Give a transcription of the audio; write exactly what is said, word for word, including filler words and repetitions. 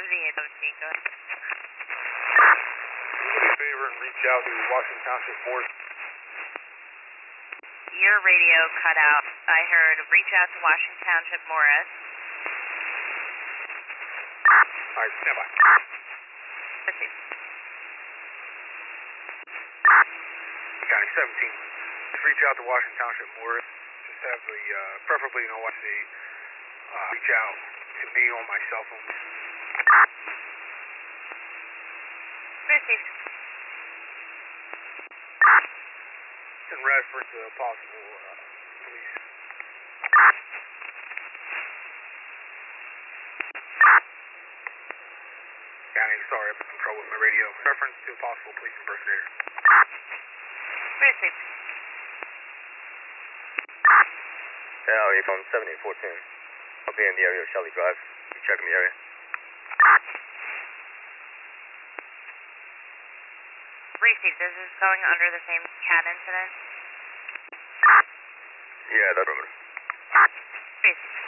seventy-eight seventeen, go ahead. Can you do me a favor and reach out to Washington Township Morris? Your radio cut out. I heard reach out to Washington Township Morris. All right, stand by. Proceed. County seventeen. Just reach out to Washington Township Morris. Just have the, uh, preferably, you know, watch the, uh, reach out to me on my cell phone. Received. In reference to possible, uh, police. County, sorry, I'm in trouble with my radio. Reference to possible police impersonator. Received. Yeah, are you phone seventy-eight fourteen? I'll be in the area of Shelley Drive. You checking the area? Received. This is going under the same cat incident? Yeah, that's perimeter. Received.